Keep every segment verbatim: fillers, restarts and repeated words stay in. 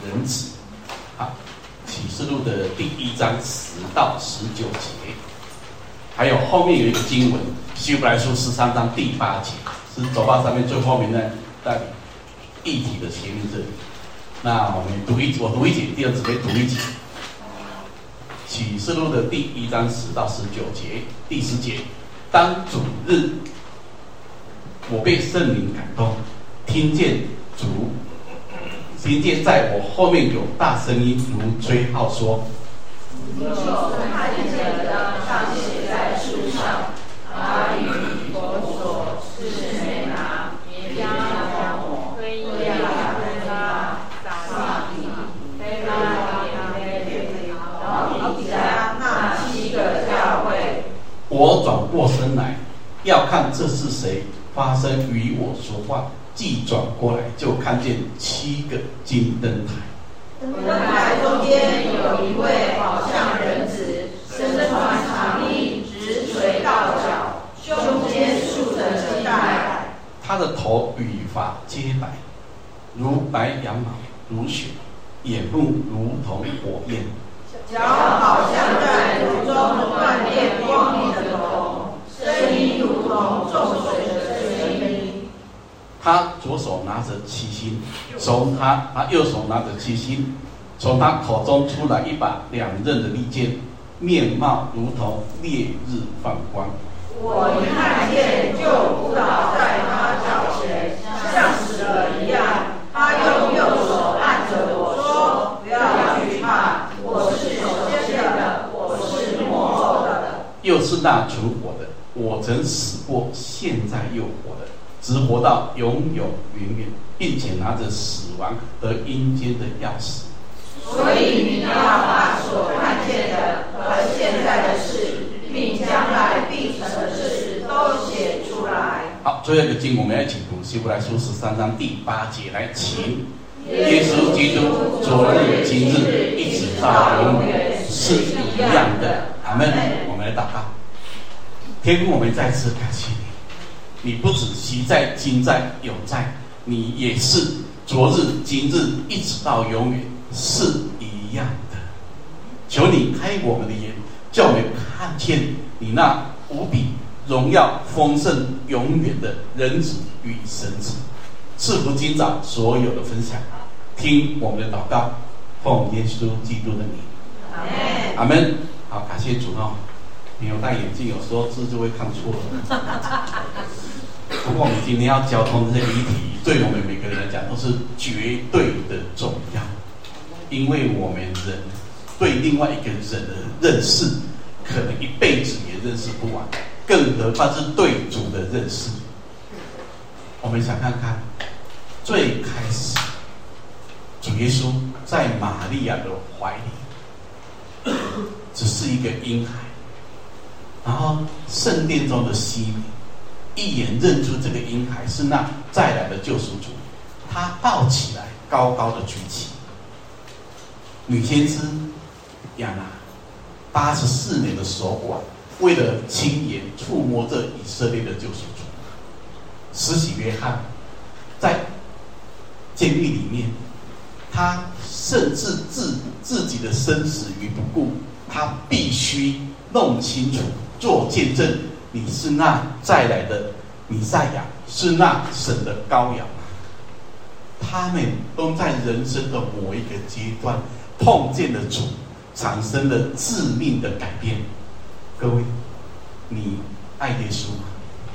人子。好，启示录的第一章十到十九节，还有后面有一个经文，希伯来书十三章第八节，是走到上面最后面的在议题的前面这里。那我们读一，我读一节，第二姊妹读一节。启示录的第一章十到十九节，第十节，当主日，我被圣灵感动，听见主，听见在我后面有大声音如吹号说：“ 你所看见的上写在书上，他与佛所是谁拿？别加加我，非亚非拉萨底，非拉别别，老底加那七个教会。” 我转过身来，要看这是谁发声与我说话。既转过来，就看见七个金灯台。 灯台中间有一位好像人子，身穿长衣，直垂到脚，胸间束着系带。 他的头与发皆白，如白羊毛，如雪；眼目如同火焰， 脚好像在炉中锻炼光明的铜，声音如同众水的声音。 他左手拿着七星，从他他右手拿着七星，从他口中出来一把两刃的利剑，面貌如同烈日放光。 我一看见，就扑倒在他脚前，像死了一样。他用右手按着我说：“不要惧怕，我是首先的，我是末后的。” 又是那存活的，我曾死过，现在又活了，直活到永永远远，并且拿着死亡和阴间的钥匙。 所以你要把所看见的和现在的事，并将来必成的事都写出来。 好，最后一个经，我们要一起读希伯来书十三章第八节，来，请。耶稣基督昨日、今日，一直到永远是一样的。阿们。我们来祷告。天父，我们再次感谢你，你不只昔在、今在、永在，你也是昨日、今日，一直到永远是一样的。求你开我们的眼，叫我们看见你那无比荣耀、丰盛、永远的人子与神子。赐福今早所有的分享，听我们的祷告，奉耶稣基督的名， 阿门。 阿门。好，感谢主哦。没有戴眼镜，有时候字就会看错了。不过我们今天要交通这些议题，对我们每个人来讲都是绝对的重要，因为我们人对另外一个人的认识，可能一辈子也认识不完，更何况是对主的认识。我们想看看，最开始，主耶稣在玛利亚的怀里，只是一个婴孩，然后圣殿中的西面一眼认出这个婴孩是那再来的救赎主，他抱起来，高高的举起。女先知亚拿八十四年的守寡，为了亲眼触摸这以色列的救赎主。施洗约翰在监狱里面，他甚至置自己的生死于不顾，他必须弄清楚，做见证，你是那再来的弥赛亚，是那神的羔羊。他们都在人生的某一个阶段碰见了主，产生了致命的改变。各位，你爱耶稣吗？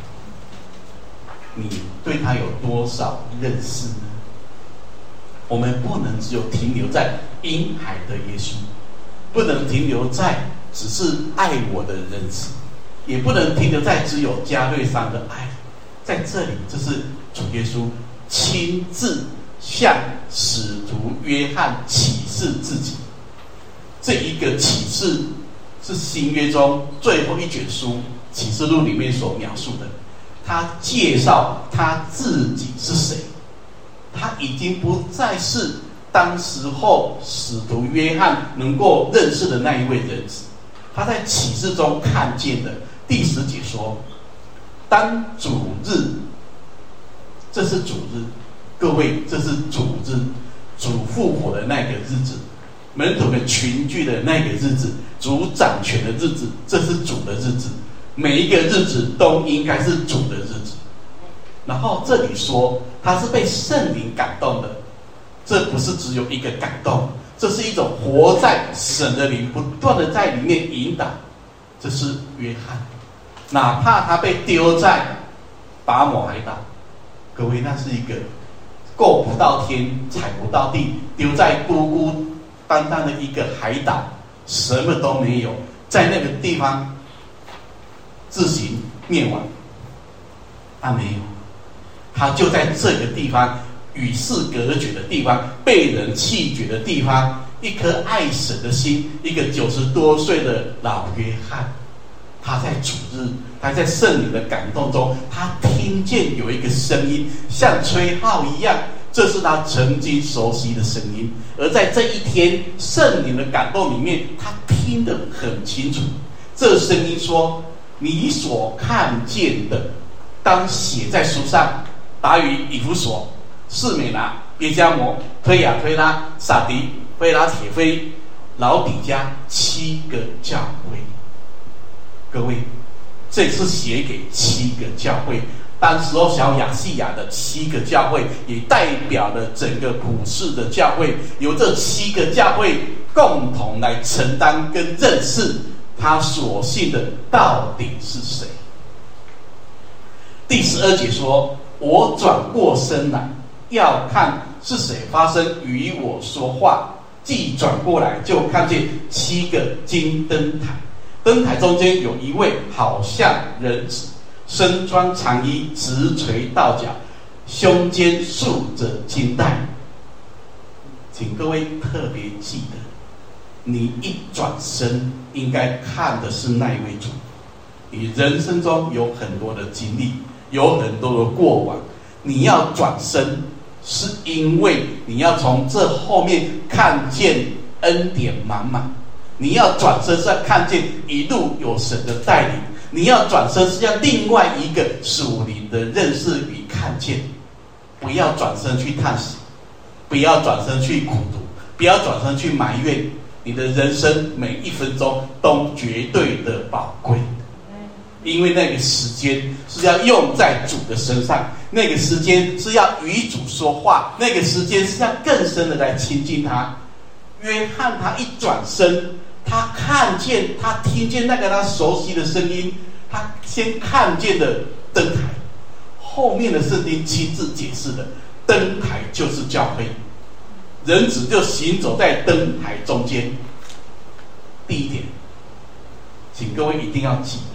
你对他有多少认识呢？我们不能只有停留在婴孩的耶稣，不能停留在只是爱我的仁慈，也不能停留在只有加略上的爱。在这里，这是主耶稣亲自向使徒约翰启示自己。这一个启示是新约中最后一卷书启示录里面所描述的。他介绍他自己是谁，他已经不再是当时候使徒约翰能够认识的那一位人子。他在启示中看见的第十节说，当主日，这是主日，各位，这是主日， 主复活的那个日子，门徒们群聚的那个日子，主掌权的日子，这是主的日子。每一个日子都应该是主的日子。然后这里说他是被圣灵感动的，这不是只有一个感动，这是一种活在神的灵不断的在里面引导。这是约翰，哪怕他被丢在拔摩海岛，各位，那是一个够不到天踩不到地，丢在孤孤单单的一个海岛，什么都没有，在那个地方自行灭亡。他没有，他就在这个地方与世隔绝的地方，被人弃绝的地方，一颗爱神的心，一个九十多岁的老约翰，他在主日，他在圣灵的感动中，他听见有一个声音像吹号一样，这是他曾经熟悉的声音。而在这一天圣灵的感动里面，他听得很清楚，这声音说，你所看见的当写在书上，达于以弗所、士美拿、别迦摩、推雅推拉、撒狄、菲拉铁菲、老底嘉七个教会。各位，这是写给七个教会。当时候小亚细亚的七个教会，也代表了整个普世的教会，由这七个教会共同来承担跟认识他所信的到底是谁。第十二节说，我转过身来，要看是谁发声与我说话。既转过来，就看见七个金灯台，灯台中间有一位好像人子，身穿长衣，直垂到脚，胸间束着金带。请各位特别记得，你一转身应该看的是那一位主。你人生中有很多的经历，有很多的过往，你要转身，是因为你要从这后面看见恩典满满。你要转身是要看见一路有神的带领，你要转身是要另外一个属灵的认识与看见。不要转身去叹息，不要转身去苦读，不要转身去埋怨。你的人生每一分钟都绝对的宝贵，因为那个时间是要用在主的身上，那个时间是要与主说话，那个时间是要更深的来亲近他。约翰他一转身，他看见，他听见那个他熟悉的声音，他先看见的灯台，后面的圣经亲自解释的，灯台就是教会，人子就行走在灯台中间。第一点，请各位一定要记得，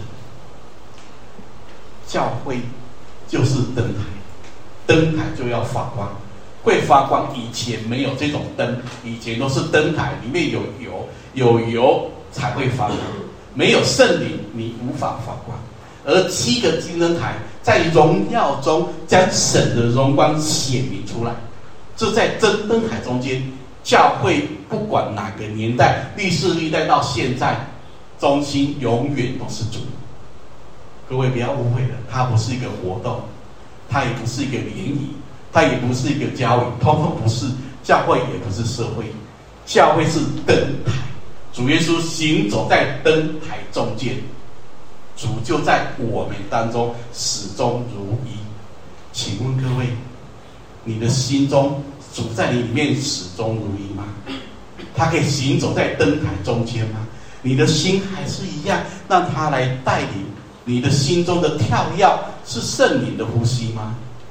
教会就是灯台，灯台就要发光，会发光。以前没有这种灯，以前都是灯台里面有油，有油才会发光，没有圣灵你无法发光。而七个金灯台在荣耀中将神的荣光显明出来，这在真灯台中间。教会不管哪个年代，历世历代到现在，中心永远都是主。各位不要误会了，它不是一个活动，它也不是一个联谊，它也不是一个交易，通通不是。教会也不是社会，教会是灯台。主耶稣行走在灯台中间，主就在我们当中始终如一。请问各位，你的心中主在你里面始终如一吗？他可以行走在灯台中间吗？你的心还是一样让他来带领？你的心中的跳跃是圣灵的呼吸吗？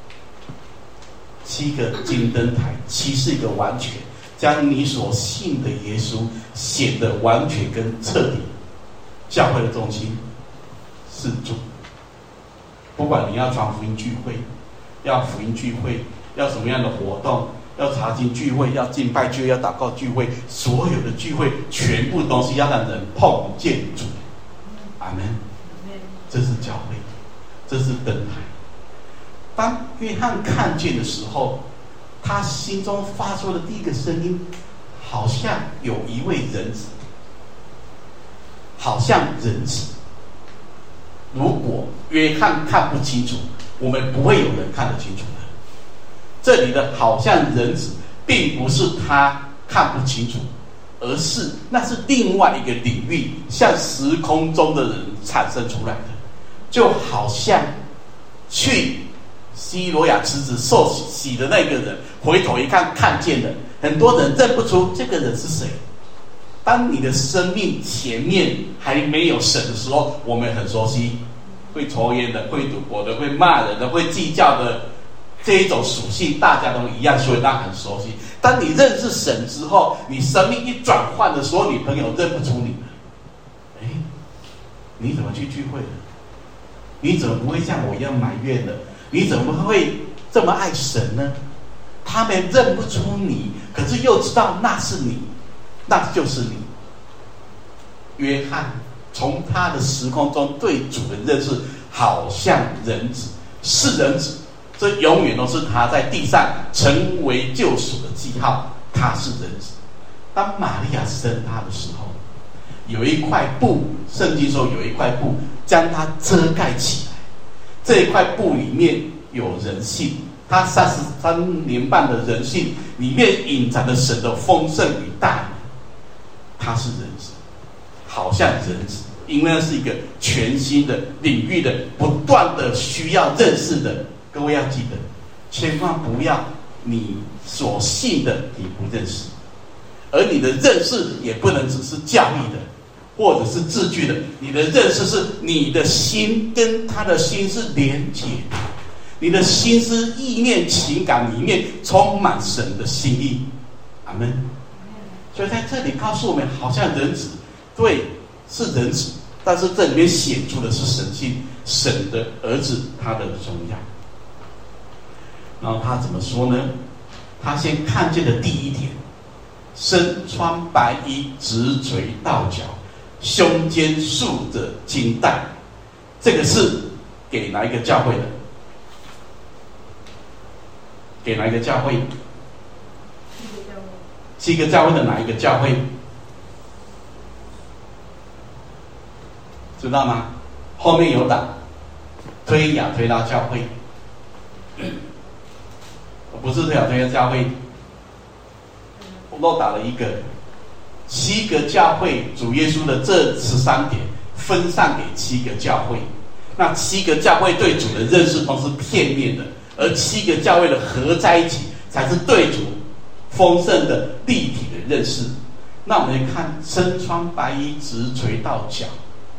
七个金灯台，七是一个完全，将你所信的耶稣显得完全跟彻底。教会的中心是主，不管你要传福音聚会，要福音聚会，要什么样的活动，要查经聚会，要敬拜聚会，要祷告聚会，所有的聚会全部东西要让人碰见主。阿们。这是教会，这是灯台。当约翰看见的时候，他心中发出的第一个声音，好像有一位人子，好像人子。如果约翰看不清楚，我们不会有人看得清楚的。这里的好像人子， 并不是他看不清楚，而是那是另外一个领域，像时空中的人产生出来的，就好像去西罗亚池子受洗的那个人，回头一看看见了，很多人认不出这个人是谁。当你的生命前面还没有神的时候，我们很熟悉，会抽烟的，会赌博的，会骂人的，会计较的，这一种属性大家都一样，所以大家很熟悉。当你认识神之后，你生命一转换的时候，你朋友认不出你了。哎，你怎么去聚会的？你怎么不会像我一样埋怨的？你怎么会这么爱神呢？他们认不出你，可是又知道那是你，那就是你。约翰从他的时空中对主的认识，好像人子，是人子，这永远都是他在地上成为救赎的记号。他是人子。当玛利亚生他的时候，有一块布，圣经说有一块布将他遮盖起来，这一块布里面有人性，他三十三年半的人性里面隐藏着神的丰盛与大能。他是人子，好像人子，因为那是一个全新的领域的，不断的需要认识的。各位要记得，千万不要你所信的你不认识，而你的认识也不能只是教义的，或者是字句的。你的认识是你的心跟他的心是连结的，你的心思意念情感里面充满神的心意。阿们。所以在这里告诉我们，好像人子，对，是人子，但是这里面显出的是神性，神的儿子，他的荣耀。然后他怎么说呢？他先看见的第一点，身穿白衣，直垂到脚，胸间束着金带。这个是给哪一个教会的？给哪一个教会？七个教会的哪一个教会？知道吗？后面有打推雅推拉教会，不是推雅推拉教会，我漏打了一个。七个教会，主耶稣的这十三点分散给七个教会，那七个教会对主的认识都是片面的，而七个教会的合在一起，才是对主丰盛的立体的认识。那我们来看，身穿白衣，直垂到脚，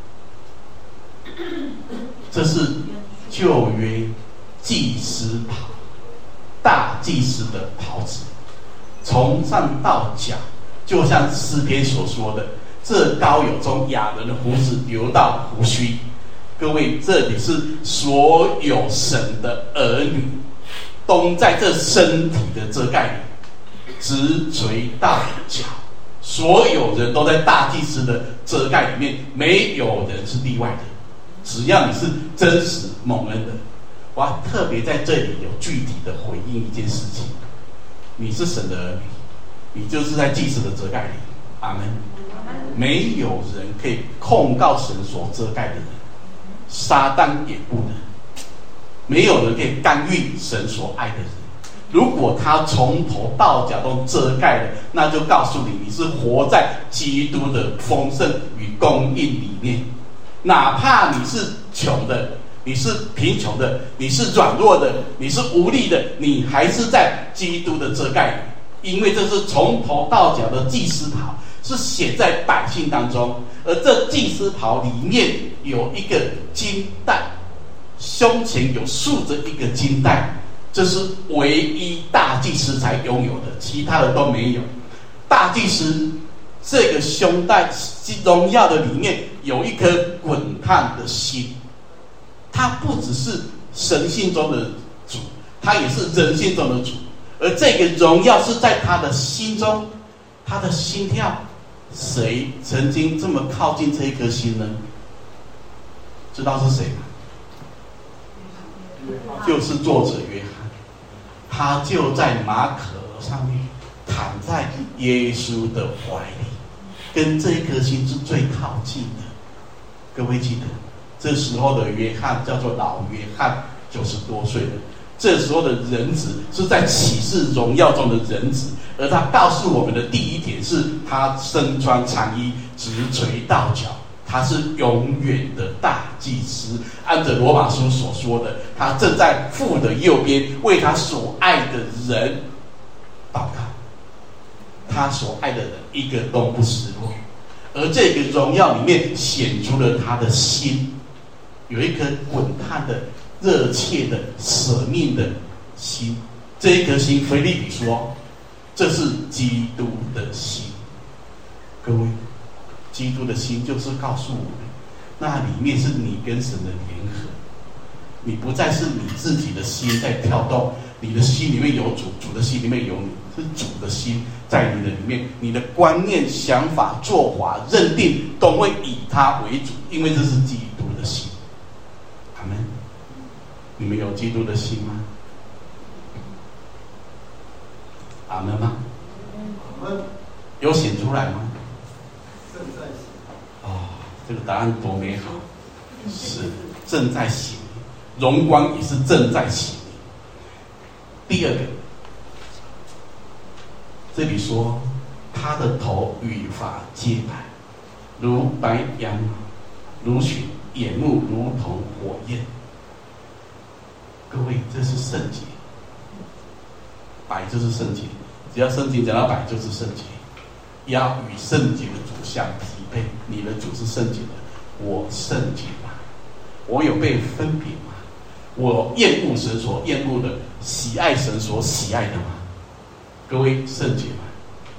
这是旧约祭司袍，大祭司的袍子，从上到脚，就像诗篇所说的，这膏有从亚伦的胡子流到胡须。各位，这里是所有神的儿女都在这身体的遮盖里，直垂到脚，所有人都在大祭司的遮盖里面，没有人是例外的。只要你是真实蒙恩的，我要特别在这里有具体的回应一件事情：你是神的儿女，你就是在祭司的遮盖里。阿门。没有人可以控告神所遮盖的人，撒旦也不能。没有人可以干预神所爱的人。如果他从头到脚都遮盖了，那就告诉你，你是活在基督的丰盛与供应里面。哪怕你是穷的，你是贫穷的，你是软弱的，你是无力的，你还是在基督的遮盖里，因为这是从头到脚的祭司袍，是写在百姓当中。而这祭司袍里面有一个金带，胸前有束着一个金带，这是唯一大祭司才拥有的，其他的都没有。大祭司这个胸带荣耀的里面有一颗滚烫的心，他不只是神性中的主，他也是人性中的主。而这个荣耀是在他的心中，他的心跳，谁曾经这么靠近这一颗心呢？知道是谁吗？就是作者约翰，他就在马可上面躺在耶稣的怀里，跟这颗心是最靠近的。各位记得，这时候的约翰叫做老约翰，九十多岁了。 这时候的人子是在启示荣耀中的人子，而他告诉我们的第一点是，他身穿长衣，直垂到脚，他是永远的大祭司。按着罗马书所说的，他正在父的右边，为他所爱的人祷告。他所爱的人一个都不失落，而这个荣耀里面显出了他的心，有一颗滚烫的、热切的、舍命的心。这一颗心，腓立比说，这是基督的心。各位，基督的心就是告诉我们，那里面是你跟神的联合，你不再是你自己的心在跳动，你的心里面有主，主的心里面有你，是主的心在你的里面，你的观念、想法、做法、认定都会以他为主，因为这是基督的心。阿们。你们有基督的心吗？阿们吗？有显出来吗？ 正在显。 哦，这个答案多美好！是正在显，荣光也是正在显。第二个，这里说他的头与发皆白，如白羊毛，如雪，眼目如同火焰。各位，这是圣洁，白就是圣洁，只要圣经讲到白就是圣洁，要与圣洁的主相匹配。你的主是圣洁的，我圣洁吗？我有被分别吗？我厌恶神所厌恶的，喜爱神所喜爱的吗？各位，圣洁吗？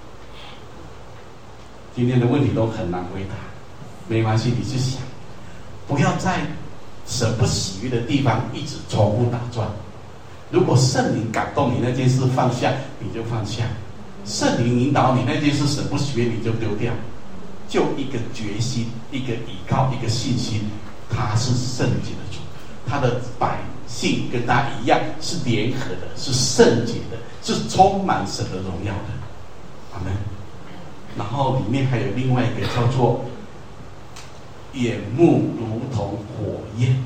今天的问题都很难回答，没关系，你去想，不要在神不喜悦的地方一直重复打转。如果圣灵感动你那件事放下，你就放下；圣灵引导你那件事神不喜悦，你就丢掉。就一个决心，一个依靠，一个信心，他是圣洁的主，他的百姓跟他一样是联合的，是圣洁的，是充满神的荣耀的。阿们。然后里面还有另外一个叫做眼目如同火焰，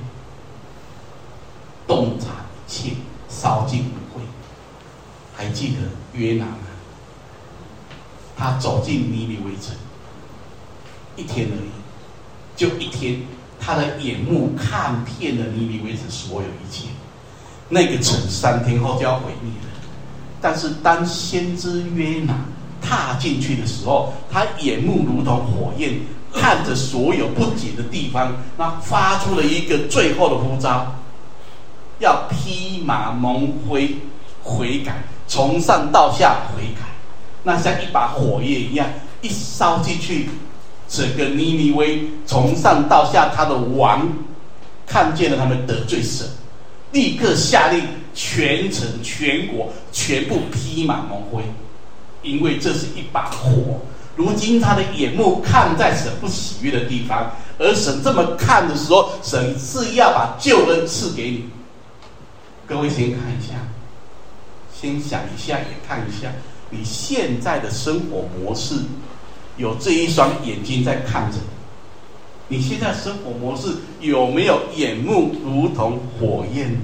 洞察一切，烧尽污秽。还记得约拿吗？他走进尼尼微城，一天而已，就一天，他的眼目看遍了尼尼微城所有一切。那个城三天后就要毁灭了，但是当先知约拿踏进去的时候，他眼目如同火焰，看着所有不洁的地方，那发出了一个最后的呼召，要披麻蒙灰悔改，从上到下悔改。那像一把火焰一样，一烧进去，整个尼尼微从上到下，他的王看见了他们得罪神，立刻下令全城全国全部披麻蒙灰，因为这是一把火。如今他的眼目看在神不喜悦的地方，而神这么看的时候，神是要把救恩赐给你。各位先看一下，先想一下，也看一下你现在的生活模式，有这一双眼睛在看着你。你现在生活模式有没有眼目如同火焰呢？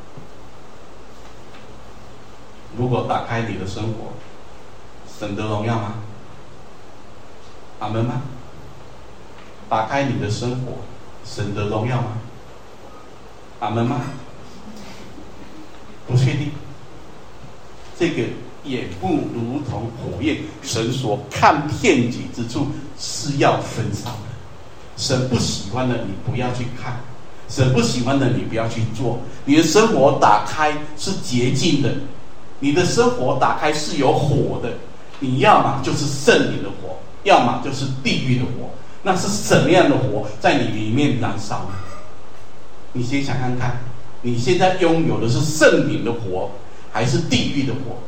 如果打开你的生活，神的荣耀吗？阿们吗？打开你的生活，神的荣耀吗？阿们吗？不确定。这个眼目如同火焰，神所看遍己之处是要焚烧的。神不喜欢的你不要去看，神不喜欢的你不要去做。你的生活打开是洁净的，你的生活打开是有火的，你要么就是圣灵的火，要么就是地狱的火。那是什么样的火在你里面燃烧呢？你先想看看，你现在拥有的是圣灵的火，还是地狱的火？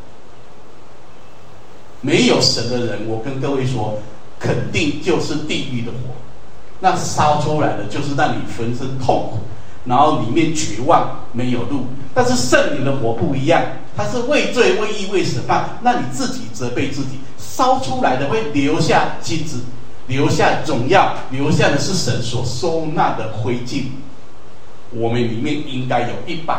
没有神的人，我跟各位说，肯定就是地狱的火。那烧出来的就是让你浑身痛苦，然后里面绝望，没有路。但是圣灵的火不一样，它是为罪、为义、为审判，让你自己责备自己。烧出来的会留下金子，留下荣耀，留下的是神所收纳的灰烬。我们里面应该有一把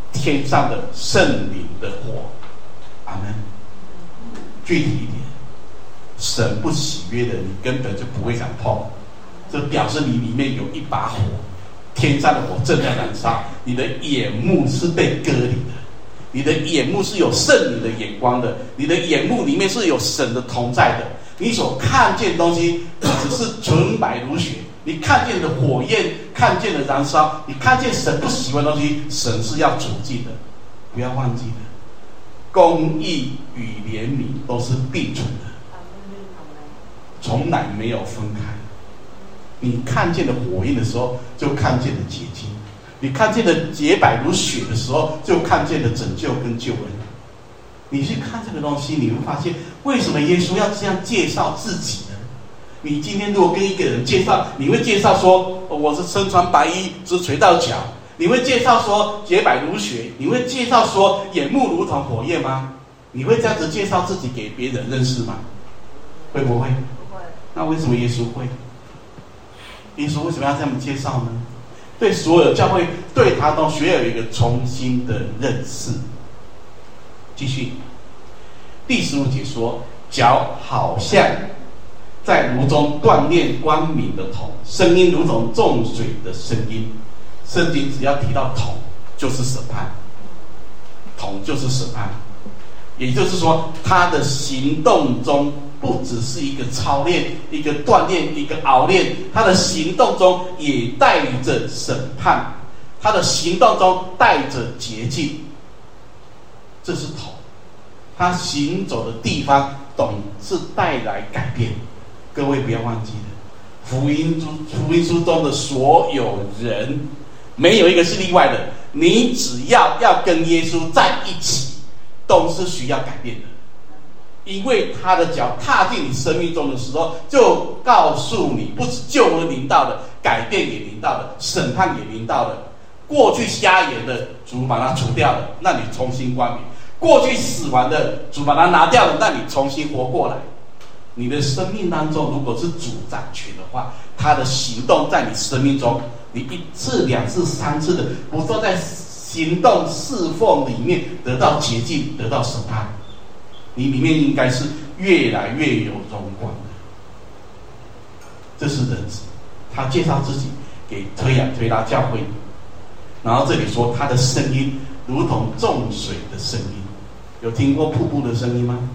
天上的圣灵的火。阿门。具体一点，神不喜悦的，你根本就不会想碰，这表示你里面有一把火，天上的火正在燃烧，你的眼目是被割礼的，你的眼目是有圣灵的眼光的，你的眼目里面是有神的同在的，你所看见的东西不只是纯白如雪，你看见的火焰，看见的燃烧，你看见神不喜欢的东西，神是要除尽的，不要忘记的。公义与怜悯都是并存的，从来没有分开。你看见的火焰的时候，就看见了洁净；你看见的洁白如雪的时候，就看见了拯救跟救恩。你去看这个东西，你会发现为什么耶稣要这样介绍自己呢？你今天如果跟一个人介绍，你会介绍说我是身穿白衣，直垂到脚。你会介绍说洁白如雪，你会介绍说眼目如同火焰吗？你会这样子介绍自己给别人认识吗？会不会？ 不会。 那为什么耶稣会？耶稣为什么要这样介绍呢？对所有教会，对他都需要有一个重新的认识。继续，第十五节说，脚好像在炉中锻炼光明的铜，声音如同重水的声音。圣经只要提到铜，就是审判，铜就是审判，也就是说，他的行动中不只是一个操练、一个锻炼、一个熬练，他的行动中也带着审判，他的行动中带着洁净，这是铜。他行走的地方，总是带来改变。各位不要忘记了，福音书福音书中的所有人，没有一个是例外的。你只要要跟耶稣在一起，都是需要改变的，因为他的脚踏进你生命中的时候，就告诉你，不止救恩临到了，改变也临到了，审判也临到了。过去瞎眼的主把它除掉了，那你重新光明；过去死亡的主把它拿掉了，那你重新活过来。你的生命当中，如果是主掌权的话，他的行动在你生命中，你一次、两次、三次的，不断在行动侍奉里面得到洁净，得到审判，你里面应该是越来越有荣光的。这是人子，他介绍自己给推雅推拉教会，然后这里说他的声音如同众水的声音。有听过瀑布的声音吗？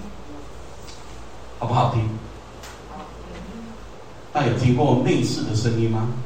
好不好听？那有听过内室的声音吗？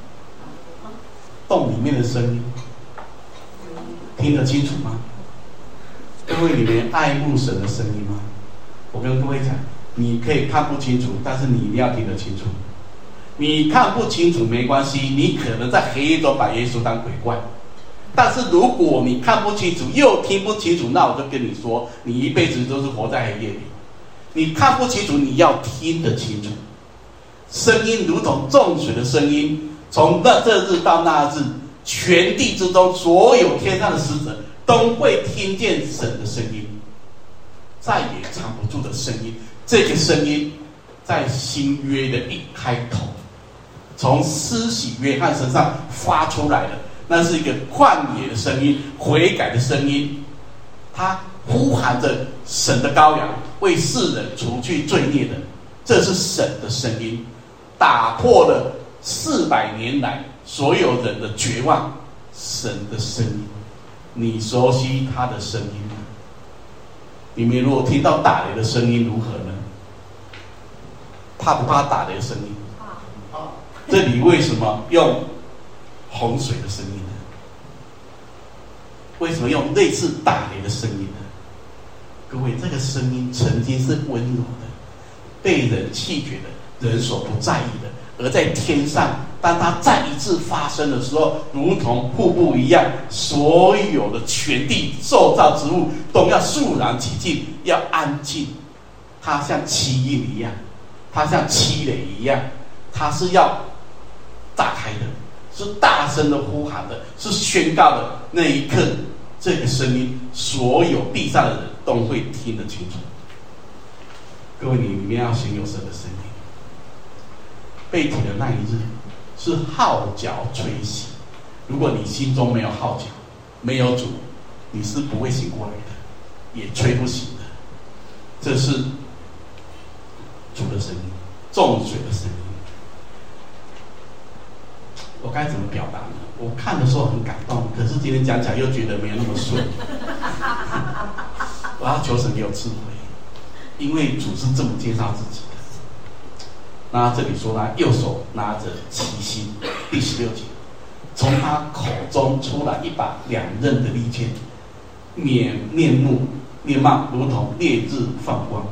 洞里面的声音，听得清楚吗？各位，你们爱慕神的声音吗？我跟各位讲，你可以看不清楚，但是你一定要听得清楚。你看不清楚没关系，你可能在黑夜中把耶稣当鬼怪。但是如果你看不清楚又听不清楚，那我就跟你说，你一辈子都是活在黑夜里。你看不清楚，你要听得清楚。声音如同众水的声音，从那这日到那日，全地之中所有天上的使者都会听见神的声音，再也藏不住的声音。这个声音在新约的一开头，从施洗约翰身上发出来的，那是一个旷野的声音，悔改的声音，他呼喊着神的羔羊为世人除去罪孽的，这是神的声音，打破了四百年来所有人的绝望。神的声音，你熟悉他的声音吗？你们如果听到打雷的声音如何呢？怕不怕打雷的声音？这里为什么用洪水的声音呢？为什么用类似打雷的声音呢？各位，这个声音曾经是温柔的，被人弃绝的，人所不在意的，而在天上，当它再一次发生的时候，如同瀑布一样，所有的全地受造之物都要肃然起敬，要安静。它像七印一样，它像七雷一样，它是要炸开的，是大声的呼喊的，是宣告的。那一刻，这个声音，所有地上的人都会听得清楚。各位，你里面要先有神的声音。被提的那一日，是号角吹息。如果你心中没有号角， 没有主，你是不会醒过来的，也吹不醒的。这是主的声音，众水的声音。我该怎么表达呢？我看的时候很感动，可是今天讲起来又觉得没有那么顺。我要求神给我智慧，因为主是这么介绍自己的。那这里说他右手拿着七星，第十六节，从他口中出来一把两刃的利剑，面面目面貌如同烈日放光。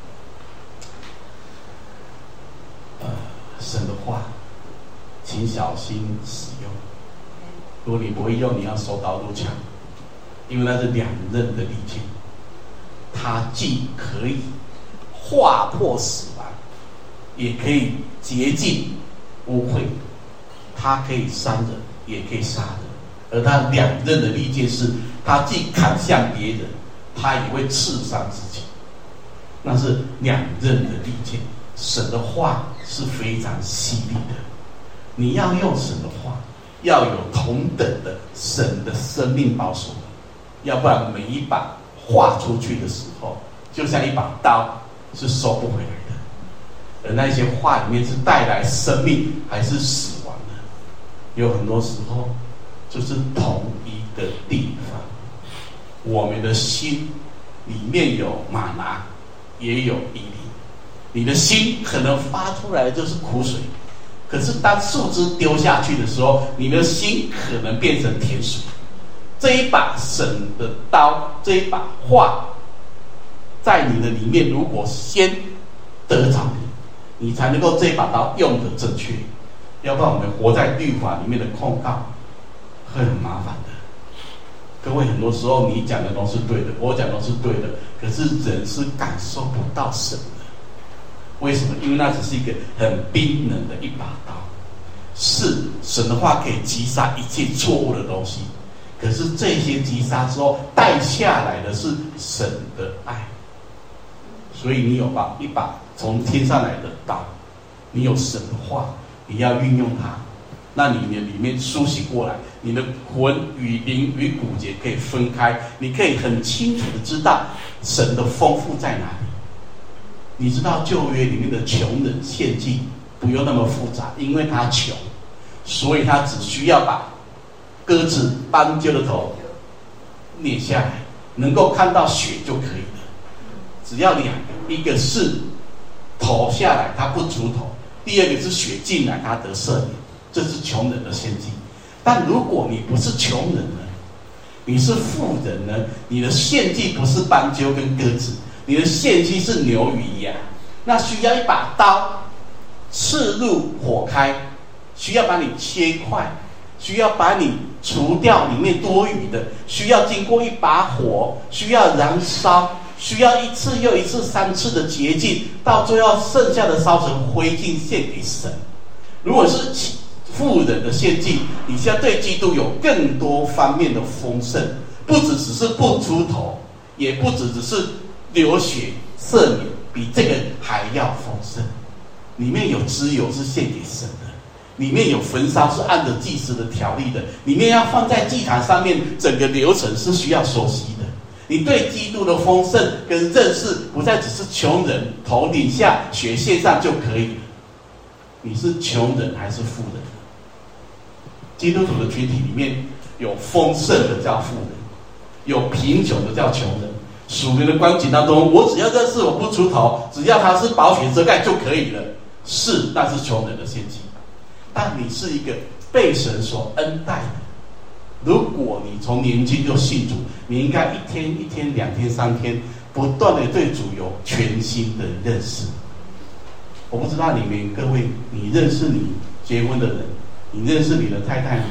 呃，神的话，请小心使用。如果你不会用，你要手刀入枪，因为那是两刃的利剑，它既可以划破死亡，也可以洁净污秽，它可以伤人，也可以杀人。而它两刃的利剑是，它既砍向别人，它也会刺伤自己。那是两刃的利剑。神的话是非常犀利的，你要用神的话，要有同等的神的生命保守，要不然每一把划出去的时候，就像一把刀，是收不回来的。而那些话里面是带来生命还是死亡的，有很多时候就是同一个地方。我们的心里面有玛拿，也有伊犁。你的心可能发出来的就是苦水，可是当树枝丢下去的时候，你的心可能变成甜水。这一把神的刀，这一把话，在你的里面，如果先得着你，你才能够这一把刀用得正确。要不然我们活在律法里面的控告，会很麻烦的。各位，很多时候你讲的都是对的，我讲的都是对的，可是人是感受不到神的。为什么？因为那只是一个很冰冷的一把刀。是神的话可以击杀一切错误的东西，可是这些击杀之后带下来的是神的爱。所以你有把一把从天上来的刀，你有神的话，你要运用它，那你的里面苏醒过来，你的魂与灵与骨节可以分开，你可以很清楚的知道神的丰富在哪里。你知道旧约里面的穷人献祭不用那么复杂，因为他穷，所以他只需要把鸽子斑鸠的头捏下来，能够看到血就可以了。只要两个，一个是头下来他不出头，第二个是血进来他得赦免，这是穷人的献祭。但如果你不是穷人呢，你是富人呢，你的献祭不是斑鸠跟鸽子，你的献祭是牛与羊，那需要一把刀刺入火开，需要把你切块，需要把你除掉里面多余的，需要经过一把火，需要燃烧，需要一次又一次三次的洁净，到最后剩下的烧成灰烬献给神。如果是富人的献祭，你现在对基督有更多方面的丰盛，不只只是不出头，也不只只是流血赦免，比这个还要丰盛。里面有脂油是献给神的，里面有焚烧是按着祭司的条例的，里面要放在祭坛上面，整个流程是需要熟悉的。你对基督的丰盛跟认识，不再只是穷人头顶下血线上就可以了。你是穷人还是富人？基督徒的群体里面有丰盛的叫富人，有贫穷的叫穷人。属灵的光景当中，我只要认识我不出头，只要他是宝血遮盖就可以了。是，那是穷人的献祭。但你是一个被神所恩待的，如果你从年轻就信主，你应该一天一天、两天、三天，不断的对主有全新的认识。我不知道你们各位，你认识你结婚的人，你认识你的太太吗？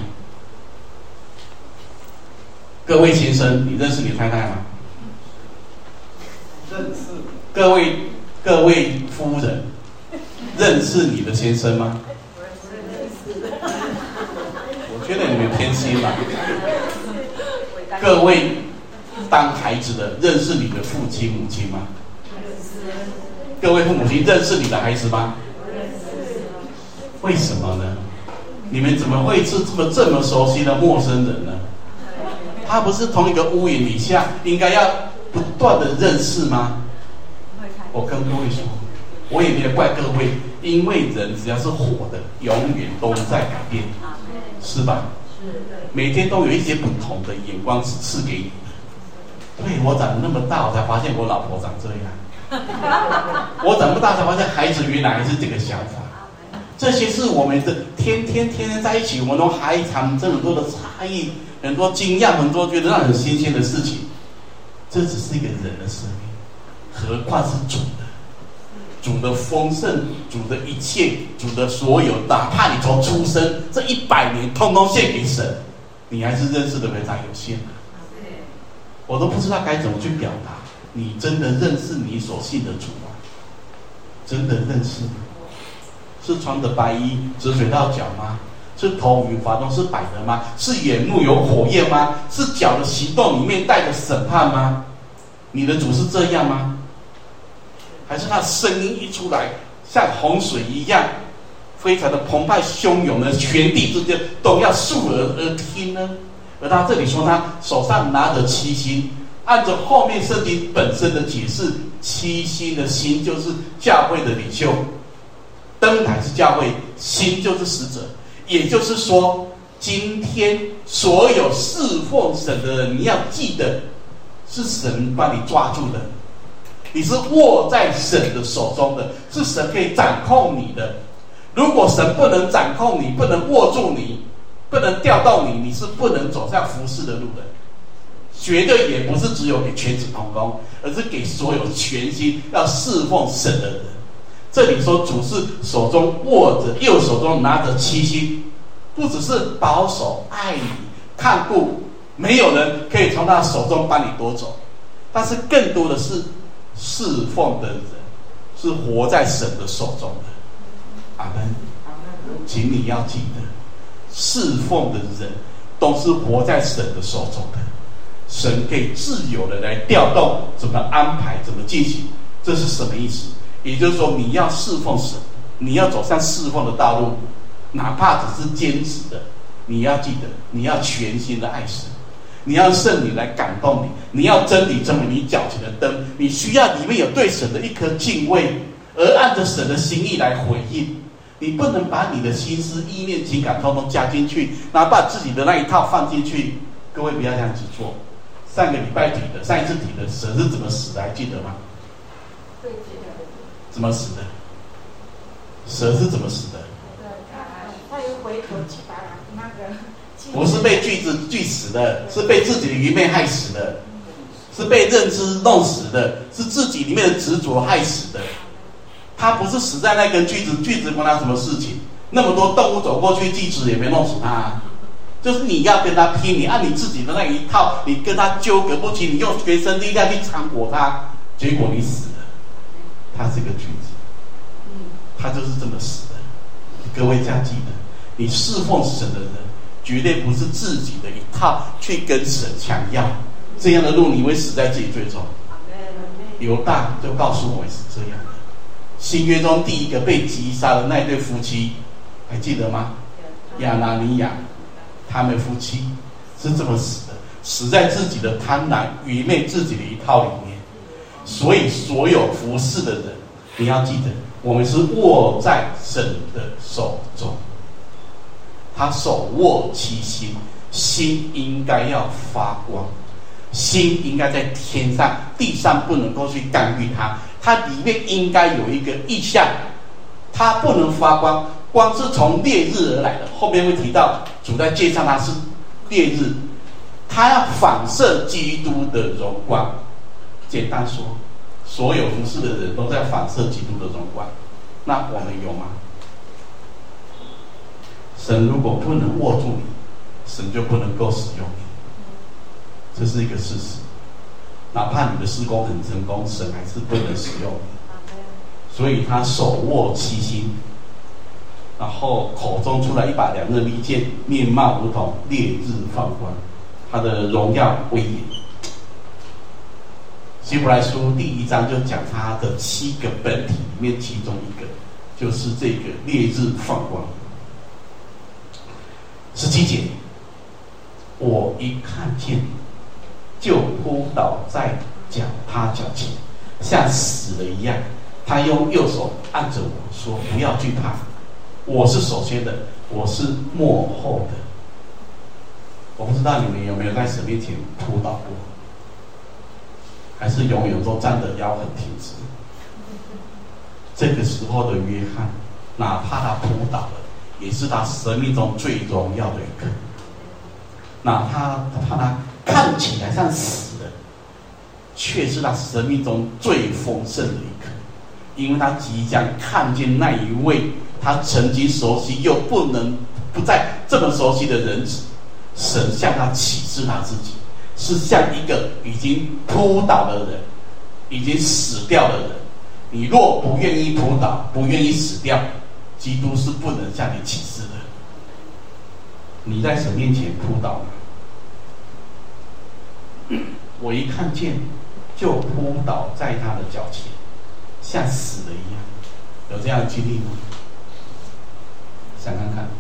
各位先生，你认识你太太吗？ 认识。 各位各位夫人，认识你的先生吗？我觉得你们偏心吧。各位当孩子的，认识你的父亲母亲吗？各位父母亲认识你的孩子吗？为什么呢？你们怎么会是这么这么熟悉的陌生人呢？ 他不是同一个屋檐底下，应该要不断的认识吗？我跟各位说，我也没有怪各位，因为人只要是活的，永远都在改变，是吧？每天都有一些不同的眼光是赐给你的。对，我长得那么大，我才发现我老婆长这样。我长不大才发现孩子原来还是这个想法。这些是我们的天天天天在一起，我们都还产生很多的差异，很多惊讶，很多觉得让很新鲜的事情。这只是一个人的生命，何况是主的。主的丰盛，主的一切，主的所有，哪怕你从出生这一百年通通献给神，你还是认识的非常有限的。我都不知道该怎么去表达。你真的认识你所信的主吗？真的认识吗？是穿着白衣直水到脚吗？是头云发动是白的吗？是眼目有火焰吗？是脚的行动里面带着审判吗？你的主是这样吗？还是他的声音一出来，像洪水一样，非常的澎湃汹涌的，全地之间都要竖耳而听呢？而他这里说，他手上拿着七星，按照后面圣经本身的解释，七星的星就是教会的领袖，灯台是教会，星就是使者。也就是说，今天所有侍奉神的人，你要记得，是神把你抓住的，你是握在神的手中的，是神可以掌控你的。如果神不能掌控你，不能握住你，不能调动你，你是不能走上服事的路的。绝对也不是只有给全职同工，而是给所有全心要侍奉神的人。这里说主是手中握着，右手中拿着七星，不只是保守、爱你、看顾，没有人可以从他手中把你夺走，但是更多的是侍奉的人，是活在神的手中的。阿们。请你要记得，侍奉的人都是活在神的手中的。神可以自由的来调动，怎么安排，怎么进行，这是什么意思？也就是说，你要侍奉神，你要走上侍奉的道路，哪怕只是坚持的，你要记得，你要全心的爱神，你要圣灵来感动你，你要真理成为你脚前的灯，你需要里面有对神的一颗敬畏，而按着神的心意来回应。你不能把你的心思、意念、情感通通加进去，然后把自己的那一套放进去。各位不要这样子做。上个礼拜提的，上一次提的，蛇是怎么死的？还记得吗？怎么死的？蛇是怎么死的？ 他有回头去把那个， 不是被锯子锯死的，是被自己的愚昧害死的，是被认知弄死的，是自己里面的执着害死的。他不是死在那根锯子，锯子关他什么事情？那么多动物走过去，锯子也没弄死他啊。就是你要跟他拼，你按你自己的那一套，你跟他纠葛不清，你用全身力量去缠裹他，结果你死了。他是个锯子，他就是这么死的。各位这样记得，你侍奉神的人，绝对不是自己的一套去跟神抢要，这样的路你会死在自己最终。犹大就告诉我们是这样的。新约中第一个被击杀的那对夫妻，还记得吗？亚拿尼亚。他们夫妻是这么死的，死在自己的贪婪、愚昧自己的一套里面。所以，所有服侍的人，你要记得，我们是握在神的手中。他手握七星，心应该要发光，心应该在天上，地上不能够去干预它。它里面应该有一个意象，它不能发光。光是从烈日而来的，后面会提到主在介绍他是烈日，他要反射基督的荣光。简单说，所有服侍的人都在反射基督的荣光，那我们有吗？神如果不能握住你，神就不能够使用你，这是一个事实。哪怕你的事工很成功，神还是不能使用你。所以他手握七星，然后口中出来一把两刃利剑，面貌如同烈日放光，他的荣耀威严。希伯来书第一章就讲他的七个本体里面，其中一个就是这个烈日放光。十七节，我一看见就扑倒在脚他脚前，像死了一样。他用右手按着我说：“不要惧怕，我是首先的，我是末后的。”我不知道你们有没有在神面前扑倒过，还是永远都站着腰很挺直？这个时候的约翰，哪怕他扑倒了，也是他生命中最荣耀的一刻。哪怕他他看起来像死了，却是他生命中最丰盛的一刻，因为他即将看见那一位他曾经熟悉又不能不再这么熟悉的人子。神向他启示他自己，是像一个已经扑倒的人，已经死掉的人。你若不愿意扑倒，不愿意死掉，基督是不能向你启示的。你在神面前扑倒吗？我一看见，就扑倒在他的脚前，像死了一样。有这样的经历吗？想看看。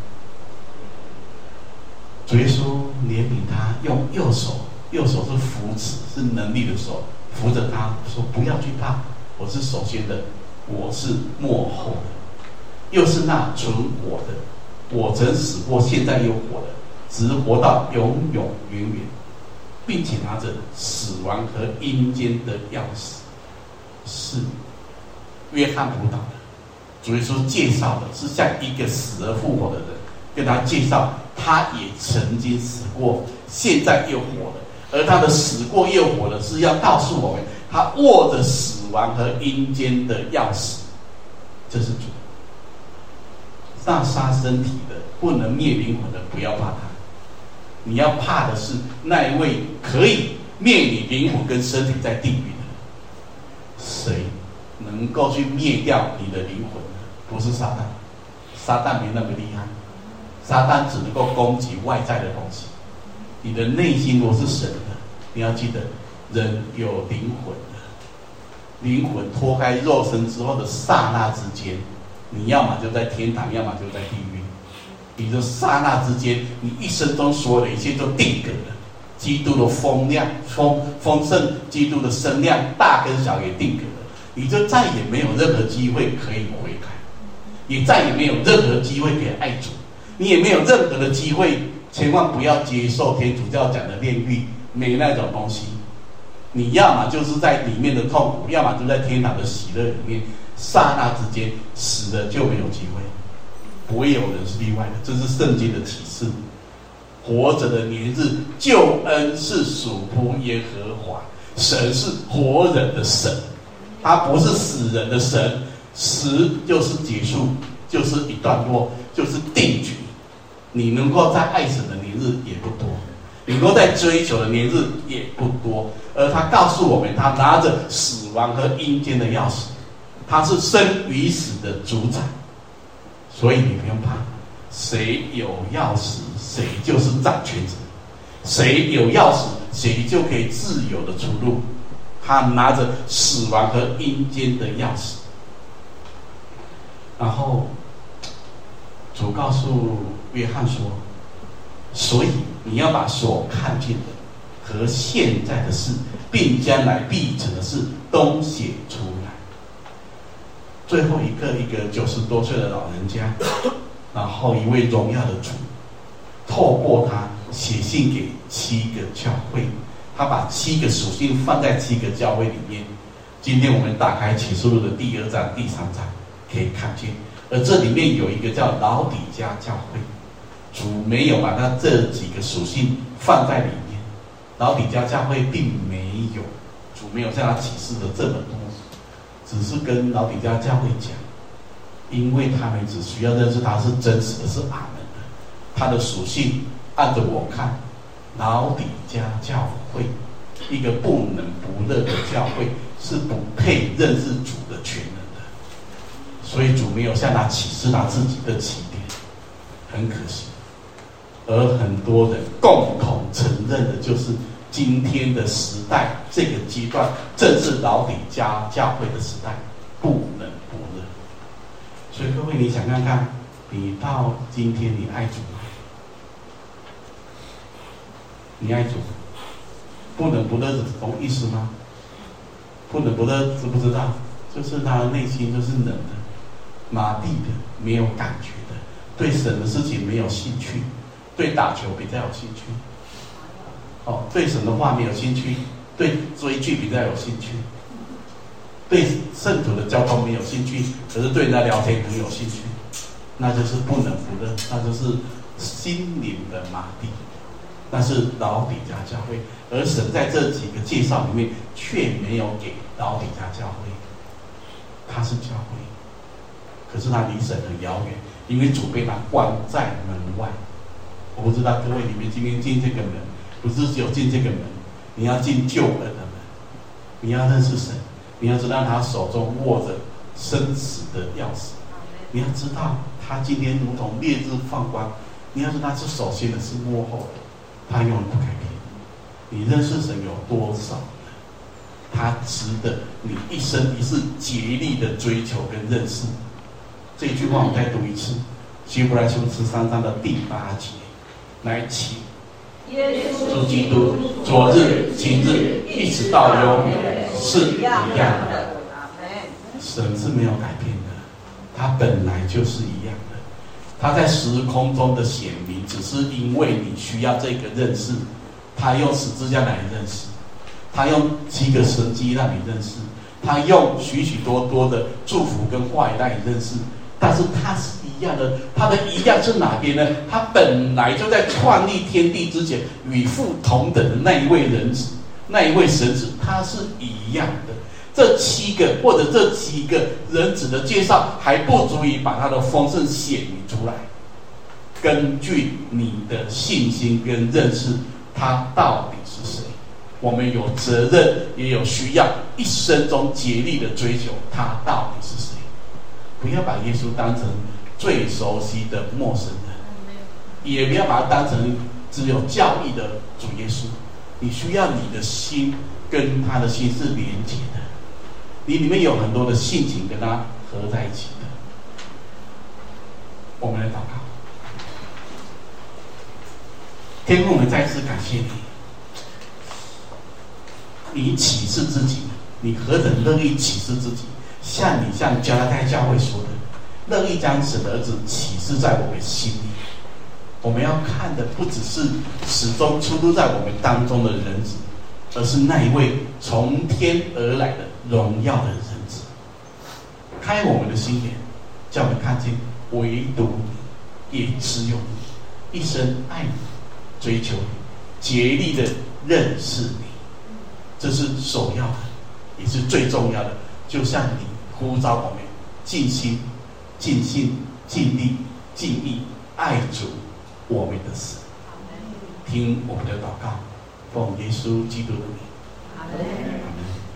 主耶稣怜悯他，用右手，右手是扶持，是能力的手，扶着他说：“不要惧怕，我是首先的，我是末后的，又是那存活的。我曾死过，现在又活了，只活到永永远远，并且拿着死亡和阴间的钥匙。”是约翰扑倒的。主耶稣介绍的是像一个死而复活的人，跟他介绍他也曾经死过，现在又活了。而他的死过又活了，是要告诉我们，他握着死亡和阴间的钥匙。这是主。那杀身体的、不能灭灵魂的，不要怕他。你要怕的是那一位可以灭你灵魂跟身体在地狱的。谁能够去灭掉你的灵魂呢？不是撒旦，撒旦没那么厉害。撒旦只能够攻击外在的东西，你的内心若是神的，你要记得，人有灵魂的，灵魂脱开肉身之后的刹那之间，你要么就在天堂，要么就在地狱。你的刹那之间，你一生中所有的一切都定格了。基督的丰量、丰丰盛，基督的声量，大跟小也定格了，你就再也没有任何机会可以悔改，也再也没有任何机会可以爱主。你也没有任何的机会，千万不要接受天主教讲的炼狱，没那种东西。你要么就是在里面的痛苦，要么就在天堂的喜乐里面，刹那之间死了就没有机会，不会有人是例外的。这是圣经的启示。活着的年日，救恩是属乎耶和华，神是活人的神，他不是死人的神。死就是结束，就是一段落，就是定局。你能够在爱神的年日也不多，你能够在追求的年日也不多。而他告诉我们，他拿着死亡和阴间的钥匙，他是生与死的主宰。所以你不用怕，谁有钥匙，谁就是掌权者；谁有钥匙，谁就可以自由的出入。他拿着死亡和阴间的钥匙。然后主告诉约翰说，所以你要把所看见的和现在的事，并将来必成的事都写出来。最后一个一个九十多岁的老人家，然后一位荣耀的主，透过他写信给七个教会，他把七个属性放在七个教会里面。今天我们打开启示录的第二章、第三章，可以看见，而这里面有一个叫老底嘉教会，主没有把它这几个属性放在里面。老底嘉教会并没有，主没有向他启示的这么多，只是跟老底嘉教会讲，因为他们只需要认识他是真实的，是阿门的。他的属性按着我看，老底嘉教会一个不冷不热的教会，是不配认识主的全能的。所以主没有向他启示他自己的起点，很可惜。而很多人共同承认的就是今天的时代，这个阶段正是老底嘉教会的时代，不冷不热。所以各位，你想看看，你到今天你爱主吗？你爱主吗？ 不冷不热是什么意思吗？不冷不热知不知道？就是他的内心就是冷的、麻痹的、没有感觉的，对神的事情没有兴趣，对打球比较有兴趣。哦，对神的话没有兴趣，对追剧比较有兴趣，对圣徒的交通没有兴趣，可是对人家聊天很有兴趣，那就是不冷不热，那就是心灵的麻痹。那是老底嘉教会，而神在这几个介绍里面却没有给老底嘉教会，他是教会，可是他离神很遥远，因为主被他关在门外。我不知道各位你们今天进这个门，不是只有进这个门，你要进救恩的门，你要认识神，你要知道他手中握着生死的钥匙，你要知道他今天如同烈日放光，你要知道他是首先的，是幕后的。他永远不改变。你认识神有多少人？他值得你一生一世竭力的追求跟认识。这句话我们再读一次，希伯来书十三章的第八节，来起。 耶稣基督昨日、今日，一直到永远是一样的。神是没有改变的，他本来就是一样的。他在时空中的显明，只是因为你需要这个认识。他用十字架来认识，他用七个神迹让你认识，他用许许多多的祝福跟话语让你认识。但是他是一样的，他的一样是哪边呢？他本来就在创立天地之前与父同等的那一位人子，那一位神子，他是一样的。这七个或者这几个人子的介绍还不足以把他的丰盛显明出来。根据你的信心跟认识，他到底是谁？我们有责任也有需要一生中竭力的追求他到底是谁。不要把耶稣当成最熟悉的陌生人，也不要把他当成只有教义的主耶稣。你需要你的心跟他的心是连结的，你里面有很多的性情跟他合在一起的。我们来祷告。天父，我们再次感谢你，你启示自己，你何等乐意启示自己，像你向加拉太教会说的，乐意将神的儿子启示在我们心里。我们要看的不只是始终出入在我们当中的人子，而是那一位从天而来的荣耀的人子。开我们的心眼，叫我们看见唯独你，也只有你，一生爱你，追求你，竭力的认识你，这是首要的，也是最重要的。就像你呼召我们尽心、尽性、尽力、尽意爱主我们的神。听我们的祷告，奉耶稣基督的名。